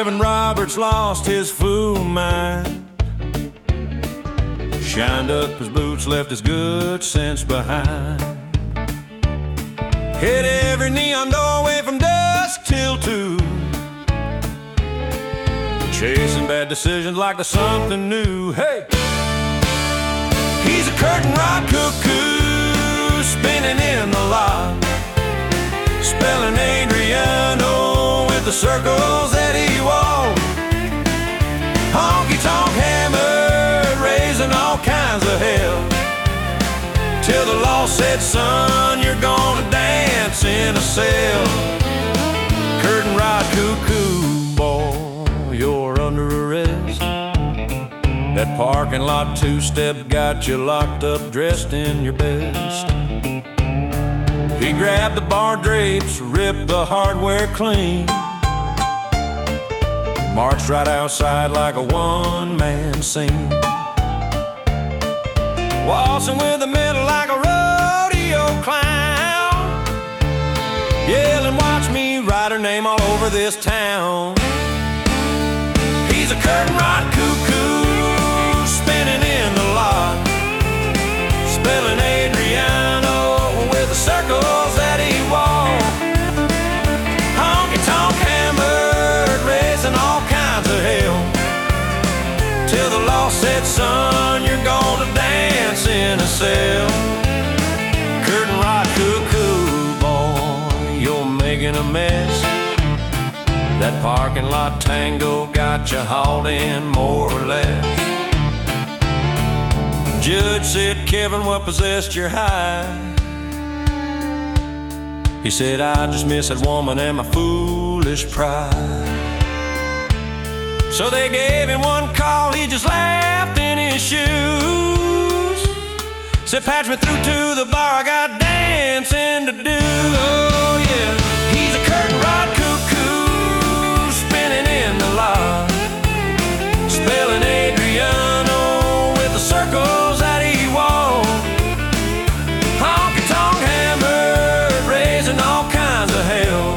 Kevin Roberts lost his fool mind. Shined up his boots, left his good sense behind. Hit every neon doorway from dusk till 2. Chasing bad decisions like there's something new. Hey! He's a curtain rod cuckoo, spinning in the lot, spelling Adriano with the circles that he walked. Honky-tonk hammered, raising all kinds of hell, till the law said, son, you're gonna dance in a cell. Curtain rod cuckoo, boy, you're under arrest. That parking lot two-step got you locked up, dressed in your best. He grabbed the bar drapes, ripped the hardware clean, marched right outside like a one-man scene, waltzing with the middle like a rodeo clown, yelling, watch me write her name all over this town. He's a curtain rod cuckoo, spinning in the lot, spelling Adriano with the circles that he walked. Honky-tonk hammered, raising all kinds of hell, till the law said, son, you're gonna dance in a cell. Curtain rod cuckoo, boy, you're making a mess. That parking lot tango got you hauled in more or less. Judge said, Kevin, what possessed your high? He said, I just miss that woman and my foolish pride. So they gave him one call, he just laughed in his shoes, said, patch me through to the bar, I got dancing to do. Oh yeah, he's a curtain rod cuckoo, spinning in the lot, spelling Adriano with the circles that he walked. Honky-tonk hammered, raising all kinds of hell.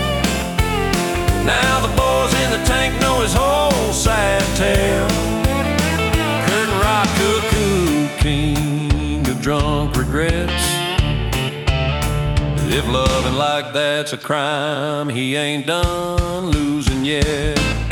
Now the boys in the tank know his whole sad tale. Curtain rod cuckoo, king of drunk regrets. If loving like that's a crime, he ain't done losing yet.